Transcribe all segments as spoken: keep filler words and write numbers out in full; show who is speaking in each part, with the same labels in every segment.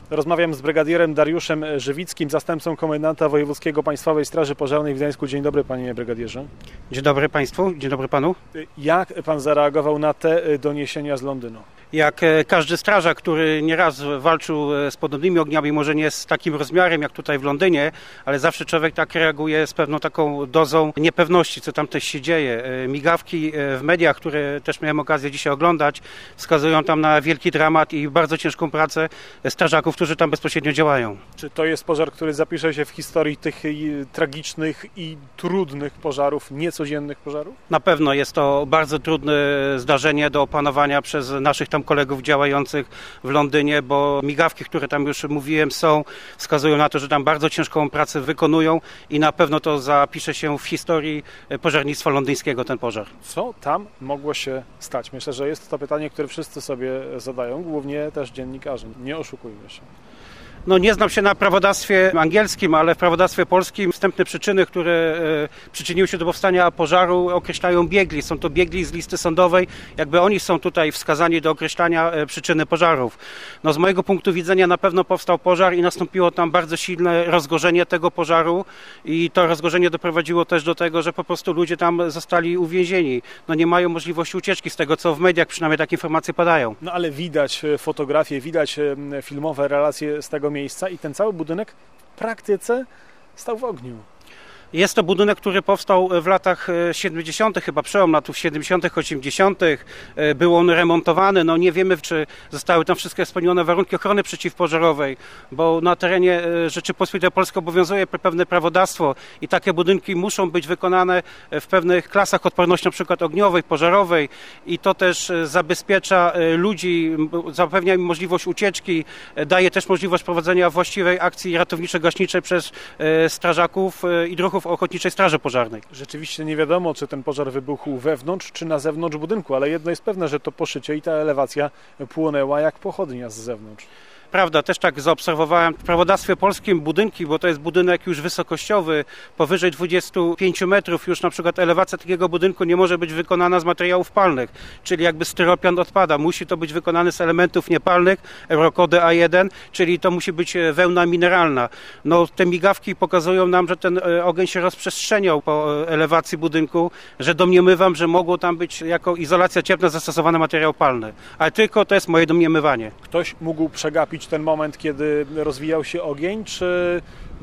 Speaker 1: Rozmawiam z brygadierem Dariuszem Żywickim, zastępcą komendanta wojewódzkiego Państwowej Straży Pożarnej w Gdańsku. Dzień dobry, panie brygadierze.
Speaker 2: Dzień dobry państwu, dzień dobry panu.
Speaker 1: Jak pan zareagował na te doniesienia z Londynu?
Speaker 2: Jak każdy strażak, który nieraz walczył z podobnymi ogniami, może nie z takim rozmiarem jak tutaj w Londynie, ale zawsze człowiek tak reaguje z pewną taką dozą niepewności, co tam też się dzieje. Migawki w mediach, które też miałem okazję dzisiaj oglądać, wskazują tam na wielki dramat i bardzo ciężką pracę strażaków, którzy tam bezpośrednio działają.
Speaker 1: Czy to jest pożar, który zapisze się w historii tych tragicznych i trudnych pożarów, niecodziennych pożarów?
Speaker 2: Na pewno jest to bardzo trudne zdarzenie do opanowania przez naszych tam kolegów działających w Londynie, bo migawki, które tam już mówiłem są, wskazują na to, że tam bardzo ciężką pracę wykonują i na pewno to zapisze się w historii pożarnictwa londyńskiego, ten pożar.
Speaker 1: Co tam mogło się stać? Myślę, że jest to pytanie, które wszyscy sobie zadają, głównie też dziennikarze. Nie oszukujmy się.
Speaker 2: No nie znam się na prawodawstwie angielskim, ale w prawodawstwie polskim wstępne przyczyny, które e, przyczyniły się do powstania pożaru, określają biegli. Są to biegli z listy sądowej, jakby oni są tutaj wskazani do określania e, przyczyny pożarów. No z mojego punktu widzenia na pewno powstał pożar i nastąpiło tam bardzo silne rozgorzenie tego pożaru i to rozgorzenie doprowadziło też do tego, że po prostu ludzie tam zostali uwięzieni. No nie mają możliwości ucieczki z tego, co w mediach przynajmniej takie informacje padają.
Speaker 1: No ale widać fotografie, widać filmowe relacje z tego miejsca i ten cały budynek w praktyce stał w ogniu.
Speaker 2: Jest to budynek, który powstał w latach siedemdziesiątych, chyba przełom latów siedemdziesiątych, osiemdziesiątych. Był on remontowany. No nie wiemy, czy zostały tam wszystkie spełnione warunki ochrony przeciwpożarowej, bo na terenie Rzeczypospolitej Polskiej obowiązuje pewne prawodawstwo i takie budynki muszą być wykonane w pewnych klasach odporności, na przykład ogniowej, pożarowej i to też zabezpiecza ludzi, zapewnia im możliwość ucieczki, daje też możliwość prowadzenia właściwej akcji ratowniczo-gaśniczej przez strażaków i druhów Ochotniczej Straży Pożarnej.
Speaker 1: Rzeczywiście nie wiadomo, czy ten pożar wybuchł wewnątrz, czy na zewnątrz budynku, ale jedno jest pewne, że to poszycie i ta elewacja płonęła jak pochodnia z zewnątrz.
Speaker 2: Prawda, też tak zaobserwowałem w prawodawstwie polskim budynki, bo to jest budynek już wysokościowy, powyżej dwudziestu pięciu metrów, już na przykład elewacja takiego budynku nie może być wykonana z materiałów palnych, czyli jakby styropian odpada. Musi to być wykonane z elementów niepalnych, Eurokody A jeden, czyli to musi być wełna mineralna. No, te migawki pokazują nam, że ten ogień się rozprzestrzeniał po elewacji budynku, że domniemywam, że mogło tam być jako izolacja cieplna zastosowane materiał palny. Ale tylko to jest moje domniemywanie.
Speaker 1: Ktoś mógł przegapić ten moment, kiedy rozwijał się ogień, czy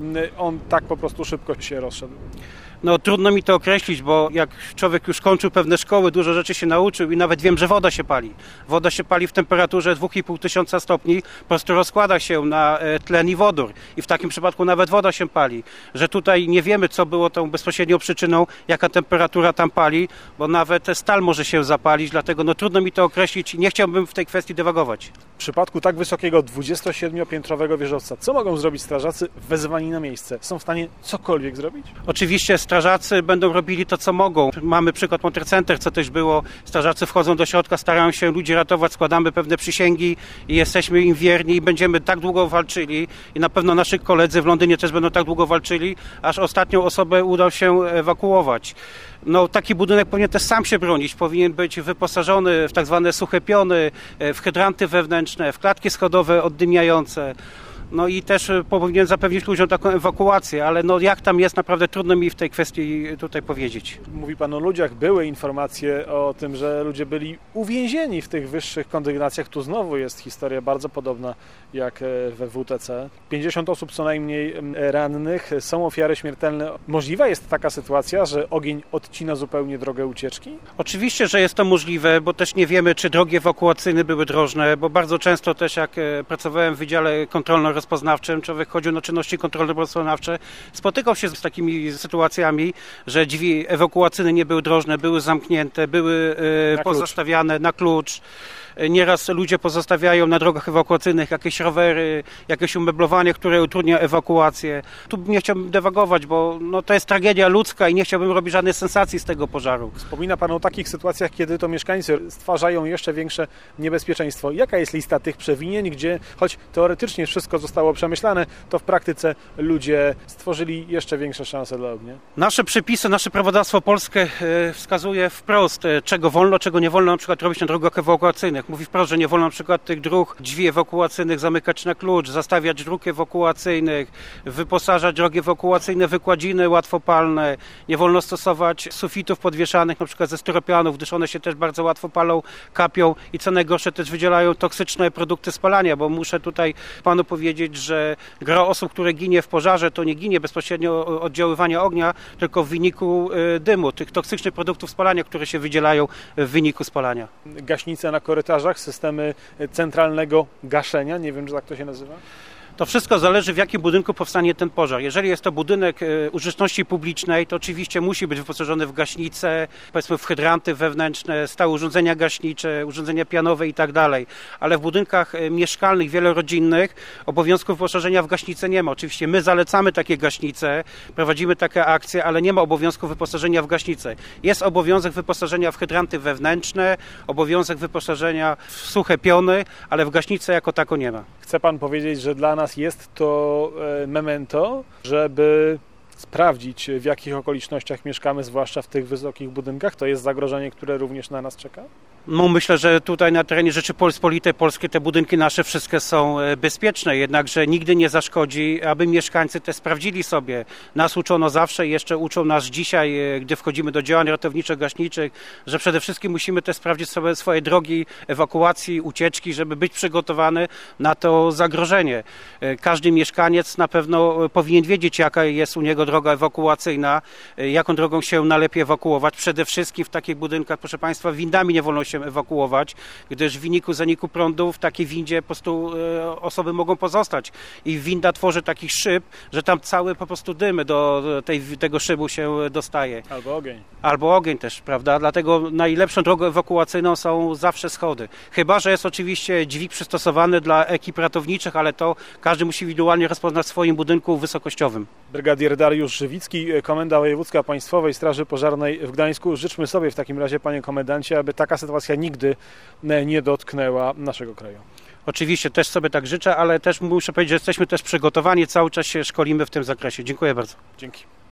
Speaker 1: on tak po prostu szybko się rozszedł?
Speaker 2: No trudno mi to określić, bo jak człowiek już kończył pewne szkoły, dużo rzeczy się nauczył i nawet wiem, że woda się pali. Woda się pali w temperaturze dwa i pół tysiąca stopni, po prostu rozkłada się na tlen i wodór i w takim przypadku nawet woda się pali. Że tutaj nie wiemy, co było tą bezpośrednią przyczyną, jaka temperatura tam pali, bo nawet stal może się zapalić, dlatego no trudno mi to określić i nie chciałbym w tej kwestii dywagować.
Speaker 1: W przypadku tak wysokiego dwudziestosiedmiopiętrowego wieżowca, co mogą zrobić strażacy wezwani na miejsce? Są w stanie cokolwiek zrobić?
Speaker 2: Oczywiście strażacy będą robili to, co mogą. Mamy przykład Motorcenter, co też było. Strażacy wchodzą do środka, starają się ludzi ratować, składamy pewne przysięgi i jesteśmy im wierni i będziemy tak długo walczyli i na pewno nasi koledzy w Londynie też będą tak długo walczyli, aż ostatnią osobę uda się ewakuować. No, taki budynek powinien też sam się bronić, powinien być wyposażony w tak zwane suche piony, w hydranty wewnętrzne, w klatki schodowe oddymiające. No i też powinien zapewnić ludziom taką ewakuację, ale no jak tam jest, naprawdę trudno mi w tej kwestii tutaj powiedzieć.
Speaker 1: Mówi pan o ludziach, były informacje o tym, że ludzie byli uwięzieni w tych wyższych kondygnacjach. Tu znowu jest historia bardzo podobna jak we W T C. pięćdziesiąt osób co najmniej rannych, są ofiary śmiertelne. Możliwa jest taka sytuacja, że ogień odcina zupełnie drogę ucieczki?
Speaker 2: Oczywiście, że jest to możliwe, bo też nie wiemy, czy drogi ewakuacyjne były drożne, bo bardzo często też jak pracowałem w Wydziale Kontrolno Rozpoznawczym, człowiek chodził na czynności kontrolno-rozpoznawcze, spotykał się z takimi sytuacjami, że drzwi ewakuacyjne nie były drożne, były zamknięte, były e, pozostawiane na klucz. Nieraz ludzie pozostawiają na drogach ewakuacyjnych jakieś rowery, jakieś umeblowanie, które utrudnia ewakuację. Tu nie chciałbym dywagować, bo no, to jest tragedia ludzka i nie chciałbym robić żadnej sensacji z tego pożaru.
Speaker 1: Wspomina pan o takich sytuacjach, kiedy to mieszkańcy stwarzają jeszcze większe niebezpieczeństwo. Jaka jest lista tych przewinień, gdzie choć teoretycznie wszystko zostało przemyślane, to w praktyce ludzie stworzyli jeszcze większe szanse dla ognia?
Speaker 2: Nasze przepisy, nasze prawodawstwo polskie wskazuje wprost, czego wolno, czego nie wolno na przykład robić na drogach ewakuacyjnych. Mówi wprost, że nie wolno na przykład tych dróg, drzwi ewakuacyjnych zamykać na klucz, zastawiać dróg ewakuacyjnych, wyposażać drogi ewakuacyjne w wykładziny łatwopalne, nie wolno stosować sufitów podwieszanych na przykład ze styropianów, gdyż one się też bardzo łatwo palą, kapią i co najgorsze też wydzielają toksyczne produkty spalania, bo muszę tutaj panu powiedzieć, że gro osób, które ginie w pożarze, to nie ginie bezpośrednio od oddziaływania ognia, tylko w wyniku dymu, tych toksycznych produktów spalania, które się wydzielają w wyniku spalania.
Speaker 1: Gaśnice na korytarzach, systemy centralnego gaszenia, nie wiem, czy tak to się nazywa?
Speaker 2: To wszystko zależy, w jakim budynku powstanie ten pożar. Jeżeli jest to budynek użyteczności publicznej, to oczywiście musi być wyposażony w gaśnice, powiedzmy w hydranty wewnętrzne, stałe urządzenia gaśnicze, urządzenia pianowe i tak dalej. Ale w budynkach mieszkalnych, wielorodzinnych obowiązku wyposażenia w gaśnice nie ma. Oczywiście my zalecamy takie gaśnice, prowadzimy takie akcje, ale nie ma obowiązku wyposażenia w gaśnice. Jest obowiązek wyposażenia w hydranty wewnętrzne, obowiązek wyposażenia w suche piony, ale w gaśnicę jako tako nie ma.
Speaker 1: Chce pan powiedzieć, że dla nas jest to memento, żeby sprawdzić, w jakich okolicznościach mieszkamy, zwłaszcza w tych wysokich budynkach? To jest zagrożenie, które również na nas czeka?
Speaker 2: No myślę, że tutaj na terenie Rzeczypospolitej Polskiej te budynki nasze wszystkie są bezpieczne, jednakże nigdy nie zaszkodzi, aby mieszkańcy te sprawdzili sobie. Nas uczono zawsze i jeszcze uczą nas dzisiaj, gdy wchodzimy do działań ratowniczo-gaśniczych, że przede wszystkim musimy też sprawdzić sobie swoje drogi ewakuacji, ucieczki, żeby być przygotowany na to zagrożenie. Każdy mieszkaniec na pewno powinien wiedzieć, jaka jest u niego droga ewakuacyjna, jaką drogą się najlepiej ewakuować. Przede wszystkim w takich budynkach, proszę Państwa, windami nie wolno się ewakuować, gdyż w wyniku zaniku prądu w takiej windzie po prostu osoby mogą pozostać i winda tworzy taki szyb, że tam cały po prostu dym do tej, tego szybu się dostaje.
Speaker 1: Albo ogień.
Speaker 2: Albo ogień też, prawda? Dlatego najlepszą drogą ewakuacyjną są zawsze schody. Chyba że jest oczywiście dźwig przystosowany dla ekip ratowniczych, ale to każdy musi indywidualnie rozpoznać w swoim budynku wysokościowym.
Speaker 1: Brygadier Dariusz Żywicki, Komenda Wojewódzka Państwowej Straży Pożarnej w Gdańsku. Życzmy sobie w takim razie, panie komendancie, aby taka sytuacja nigdy nie dotknęła naszego kraju.
Speaker 2: Oczywiście też sobie tak życzę, ale też muszę powiedzieć, że jesteśmy też przygotowani, cały czas się szkolimy w tym zakresie. Dziękuję bardzo.
Speaker 1: Dzięki.